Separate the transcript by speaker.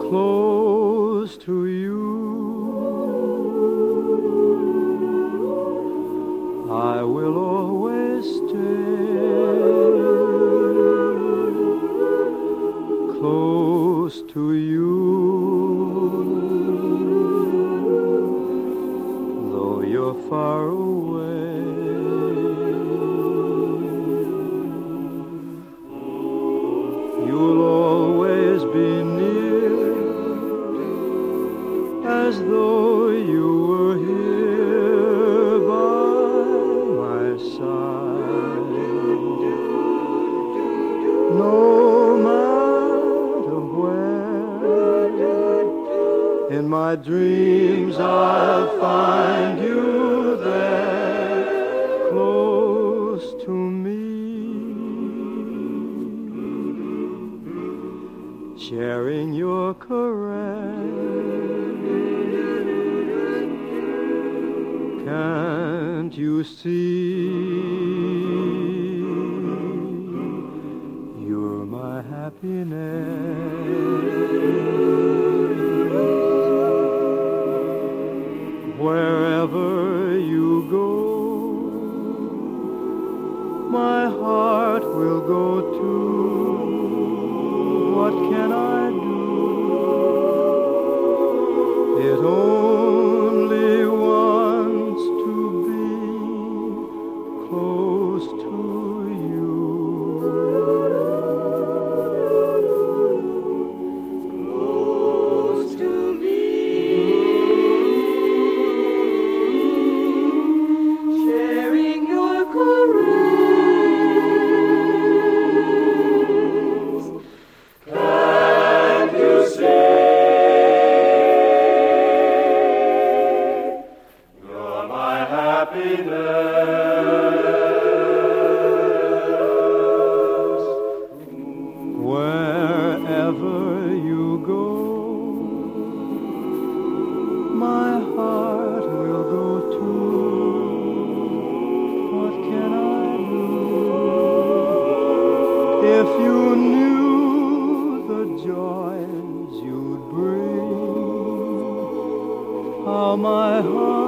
Speaker 1: close to you. I will always stay close to you, though you're far away. You'll always be near, as though you were here by my side. No matter where, in my dreams I'll find you there, close to me, sharing your caress. Can't you see you're my happiness? Wherever you go, my heart will go too. What can I do? It only wants to be close to you.
Speaker 2: Close to me, sharing your caress. Can't you say you're my happiness?
Speaker 1: Wherever you go, my heart will go too. What can I do? If you knew the joys you'd bring, how my heart